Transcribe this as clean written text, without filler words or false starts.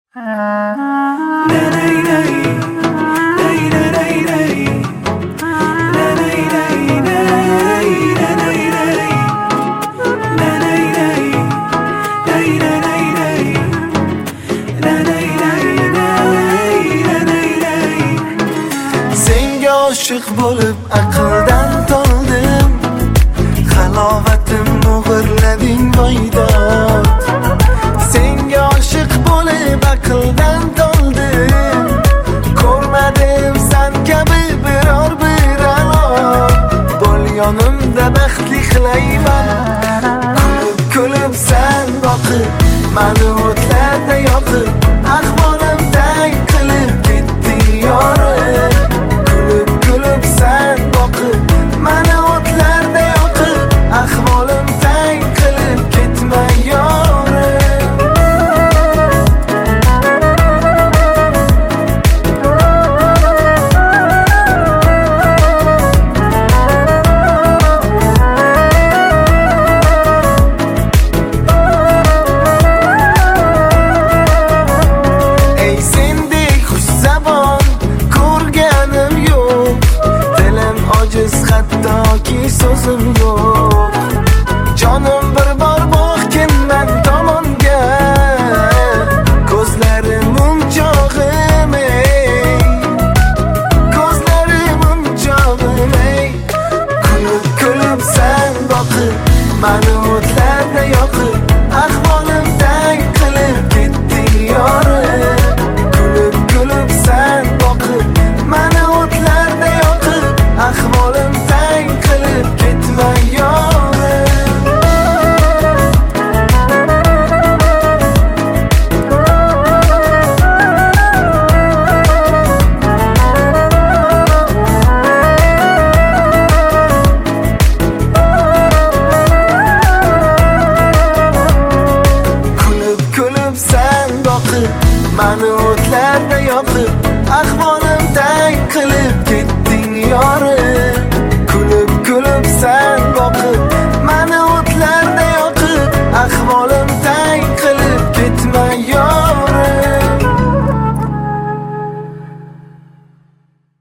Senga oshiq bo'lib aqldan toldim, halovatim o'g'irlading voydod. Senga oshiq bo'lib aqldan toldim, ko'rmadim san kabi biror bir alo. Bo'l yonimda baxtli qilayman, kulib kulib san boqib, mani o'tlarda yoqib, ahvolim tang qilib ketding yorim. Kulib kulib san boqib, mani o'tlarda yoqib, ahvolim tang qilib ketma yorim. Ey sendek xushzabon ko'rganim yo'q, dilim ojiz hattoki so'zim yo'q. Jonim bir bor boqgin men tomonga, ko'zlarim unchog'im ey, ko'zlarim unchog'im ey. Kulib kulib san boqib, mani o'tlarda yoqib, ahvolim tang qilib ketding yorim. Kulib kulib san boqib, mani o'tlarda yoqib, ahvolim tang qilib ketma yorim. Kulib kulib san boqib, mani o'tlarda yoqib, ahvolim tang qilib ketding yorim.